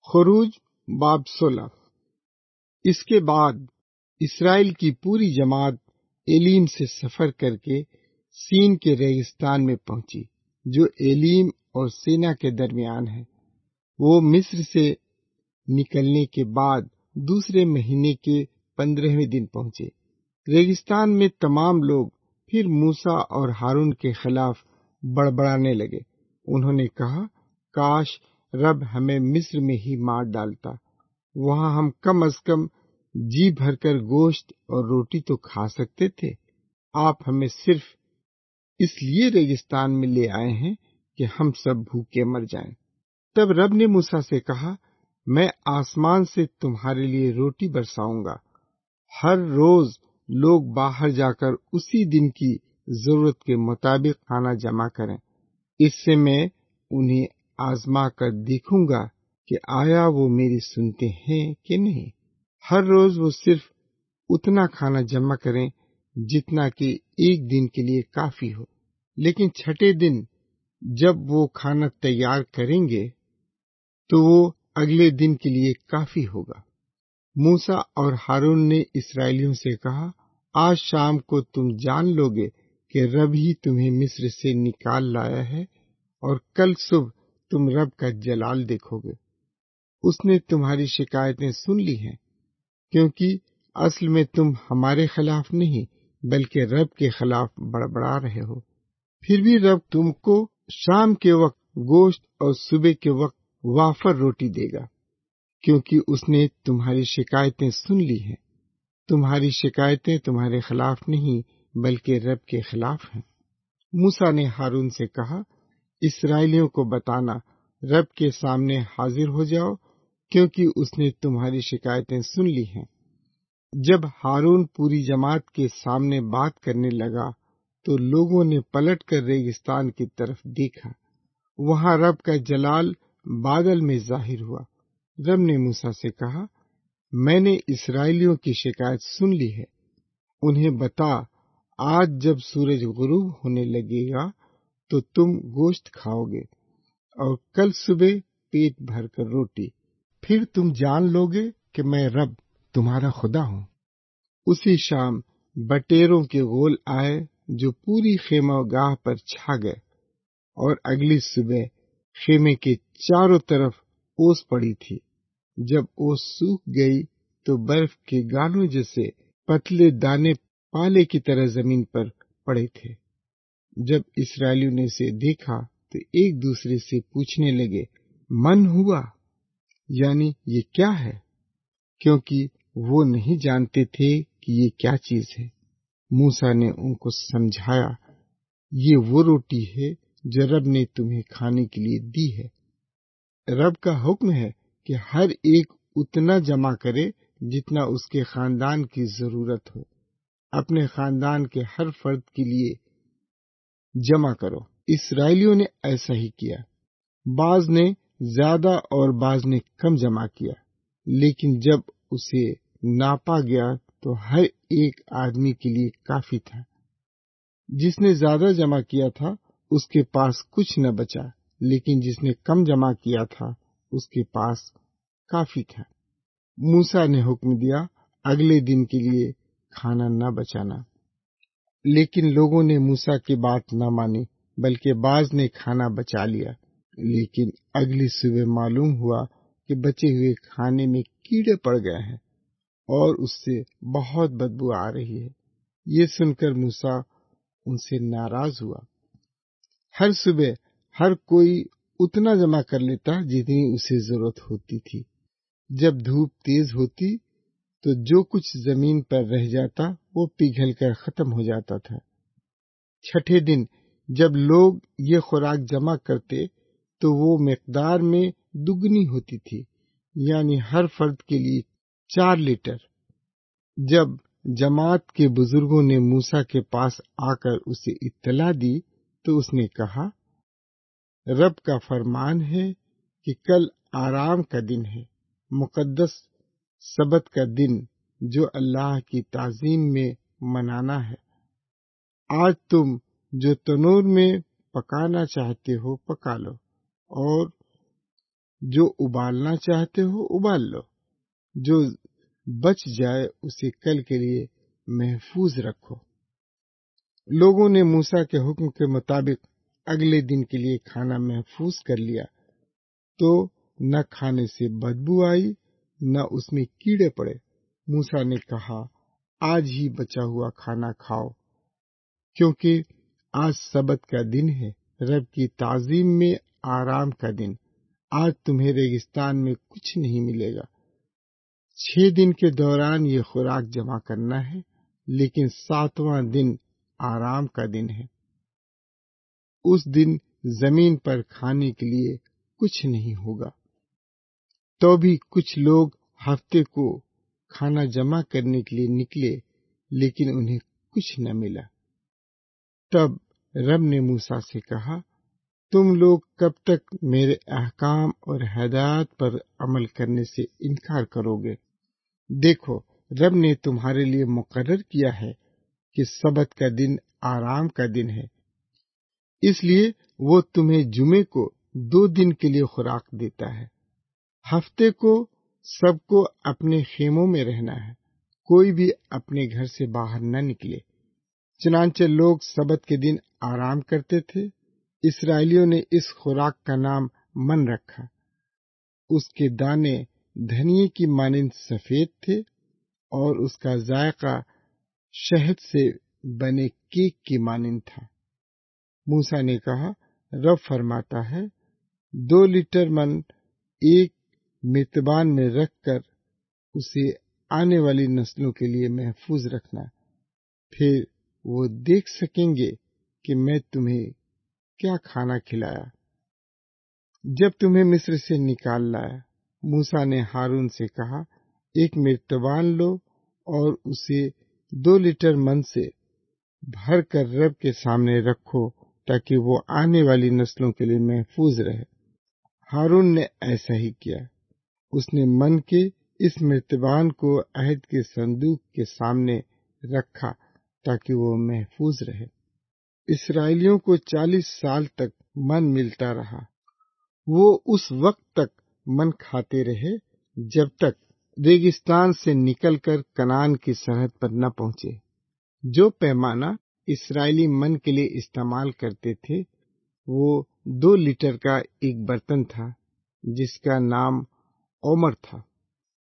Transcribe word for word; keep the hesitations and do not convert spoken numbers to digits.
خروج باب سولہ۔ اس کے بعد اسرائیل کی پوری جماعت ایلیم سے سفر کر کے سین کے ریگستان میں پہنچی، جو ایلیم اور سینا کے درمیان ہے۔ وہ مصر سے نکلنے کے بعد دوسرے مہینے کے پندرہویں دن پہنچے۔ ریگستان میں تمام لوگ پھر موسیٰ اور ہارون کے خلاف بڑبڑانے لگے۔ انہوں نے کہا، کاش رب ہمیں مصر میں ہی مار ڈالتا، وہاں ہم کم از کم جی بھر کر گوشت اور روٹی تو کھا سکتے تھے۔ آپ ہمیں صرف اس لیے ریگستان میں لے آئے ہیں کہ ہم سب بھوکے مر جائیں۔ تب رب نے موسیٰ سے کہا، میں آسمان سے تمہارے لیے روٹی برساؤں گا۔ ہر روز لوگ باہر جا کر اسی دن کی ضرورت کے مطابق کھانا جمع کریں۔ اس سے میں انہیں آزما کر دیکھوں گا کہ آیا وہ میری سنتے ہیں کہ نہیں۔ ہر روز وہ صرف اتنا کھانا جمع کریں جتنا کہ ایک دن کے لیے کافی ہو، لیکن چھٹے دن جب وہ کھانا تیار کریں گے تو وہ اگلے دن کے لیے کافی ہوگا۔ موسیٰ اور ہارون نے اسرائیلیوں سے کہا، آج شام کو تم جان لو گے کہ رب ہی تمہیں مصر سے نکال لایا ہے، اور کل صبح تم رب کا جلال دیکھو گے۔ اس نے تمہاری شکایتیں سن لی ہیں، کیونکہ اصل میں تم ہمارے خلاف نہیں بلکہ رب کے خلاف بڑبڑا رہے ہو۔ پھر بھی رب تم کو شام کے وقت گوشت اور صبح کے وقت وافر روٹی دے گا، کیونکہ اس نے تمہاری شکایتیں سن لی ہیں۔ تمہاری شکایتیں تمہارے خلاف نہیں بلکہ رب کے خلاف ہیں۔ موسیٰ نے ہارون سے کہا، اسرائیلیوں کو بتانا، رب کے سامنے حاضر ہو جاؤ، کیونکہ اس نے تمہاری شکایتیں سن لی ہیں۔ جب ہارون پوری جماعت کے سامنے بات کرنے لگا تو لوگوں نے پلٹ کر ریگستان کی طرف دیکھا۔ وہاں رب کا جلال بادل میں ظاہر ہوا۔ رب نے موسیٰ سے کہا، میں نے اسرائیلیوں کی شکایت سن لی ہے۔ انہیں بتا، آج جب سورج غروب ہونے لگے گا تو تم گوشت کھاؤ گے، اور کل صبح پیٹ بھر کر روٹی۔ پھر تم جان لو گے کہ میں رب تمہارا خدا ہوں۔ اسی شام بٹیروں کے غول آئے جو پوری خیمہ گاہ پر چھا گئے، اور اگلی صبح خیمے کے چاروں طرف اوس پڑی تھی۔ جب اوس سوکھ گئی تو برف کے گالوں جیسے پتلے دانے پالے کی طرح زمین پر پڑے تھے۔ جب اسرائیلیوں نے اسے دیکھا تو ایک دوسرے سے پوچھنے لگے، من ہوا، یعنی یہ کیا ہے؟ کیونکہ وہ نہیں جانتے تھے کہ یہ کیا چیز ہے۔ موسیٰ نے ان کو سمجھایا، یہ وہ روٹی ہے جو رب نے تمہیں کھانے کے لیے دی ہے۔ رب کا حکم ہے کہ ہر ایک اتنا جمع کرے جتنا اس کے خاندان کی ضرورت ہو۔ اپنے خاندان کے ہر فرد کے لیے جمع کرو۔ اسرائیلیوں نے ایسا ہی کیا۔ بعض نے زیادہ اور بعض نے کم جمع کیا، لیکن جب اسے ناپا گیا تو ہر ایک آدمی کے لیے کافی تھا۔ جس نے زیادہ جمع کیا تھا اس کے پاس کچھ نہ بچا، لیکن جس نے کم جمع کیا تھا اس کے پاس کافی تھا۔ موسیٰ نے حکم دیا، اگلے دن کے لیے کھانا نہ بچانا۔ لیکن لوگوں نے موسیٰ کی بات نہ مانی، بلکہ بعض نے کھانا بچا لیا۔ لیکن اگلی صبح معلوم ہوا کہ بچے ہوئے کھانے میں کیڑے پڑ گئے ہیں، اور اس سے بہت بدبو آ رہی ہے۔ یہ سن کر موسیٰ ان سے ناراض ہوا۔ ہر صبح ہر کوئی اتنا جمع کر لیتا جتنی اسے ضرورت ہوتی تھی۔ جب دھوپ تیز ہوتی تو جو کچھ زمین پر رہ جاتا وہ پگھل کر ختم ہو جاتا تھا۔ چھٹے دن جب لوگ یہ خوراک جمع کرتے تو وہ مقدار میں دگنی ہوتی تھی، یعنی ہر فرد کے لیے چار لیٹر۔ جب جماعت کے بزرگوں نے موسیٰ کے پاس آ کر اسے اطلاع دی تو اس نے کہا، رب کا فرمان ہے کہ کل آرام کا دن ہے، مقدس سبت کا دن جو اللہ کی تعظیم میں منانا ہے۔ آج تم جو تنور میں پکانا چاہتے ہو پکا لو، اور جو ابالنا چاہتے ہو ابال لو، جو بچ جائے اسے کل کے لیے محفوظ رکھو۔ لوگوں نے موسیٰ کے حکم کے مطابق اگلے دن کے لیے کھانا محفوظ کر لیا، تو نہ کھانے سے بدبو آئی نہ اس میں کیڑے پڑے۔ موسیٰ نے کہا، آج ہی بچا ہوا کھانا کھاؤ، کیونکہ آج سبت کا دن ہے، رب کی تعظیم میں آرام کا دن۔ آج تمہیں ریگستان میں کچھ نہیں ملے گا۔ چھ دن کے دوران یہ خوراک جمع کرنا ہے، لیکن ساتواں دن آرام کا دن ہے۔ اس دن زمین پر کھانے کے لیے کچھ نہیں ہوگا۔ تو بھی کچھ لوگ ہفتے کو کھانا جمع کرنے کے لیے نکلے، لیکن انہیں کچھ نہ ملا۔ تب رب نے موسیٰ سے کہا، تم لوگ کب تک میرے احکام اور ہدایات پر عمل کرنے سے انکار کرو گے؟ دیکھو، رب نے تمہارے لیے مقرر کیا ہے کہ سبت کا دن آرام کا دن ہے، اس لیے وہ تمہیں جمعے کو دو دن کے لیے خوراک دیتا ہے۔ ہفتے کو سب کو اپنے خیموں میں رہنا ہے، کوئی بھی اپنے گھر سے باہر نہ نکلے۔ چنانچہ لوگ سبت کے دن آرام کرتے تھے۔ اسرائیلیوں نے اس خوراک کا نام من رکھا۔ اس کے دانے دھنیے کی مانند سفید تھے اور اس کا ذائقہ شہد سے بنے کیک کی مانند تھا۔ موسیٰ نے کہا، رب فرماتا ہے، دو لیٹر من ایک میتبان میں رکھ کر اسے آنے والی نسلوں کے لیے محفوظ رکھنا، پھر وہ دیکھ سکیں گے کہ میں تمہیں کیا کھانا کھلایا جب تمہیں مصر سے نکال لایا۔ موسیٰ نے ہارون سے کہا، ایک میتبان لو اور اسے دو لیٹر من سے بھر کر رب کے سامنے رکھو تاکہ وہ آنے والی نسلوں کے لیے محفوظ رہے۔ ہارون نے ایسا ہی کیا۔ اس نے من کے اس مرتبان کو عہد کے صندوق کے سامنے رکھا تاکہ وہ محفوظ رہے۔ اسرائیلیوں کو چالیس سال تک من ملتا رہا۔ وہ اس وقت تک من کھاتے رہے جب تک ریگستان سے نکل کر کنعان کی سرحد پر نہ پہنچے۔ جو پیمانہ اسرائیلی من کے لیے استعمال کرتے تھے وہ دو لیٹر کا ایک برتن تھا جس کا نام اومر تھا۔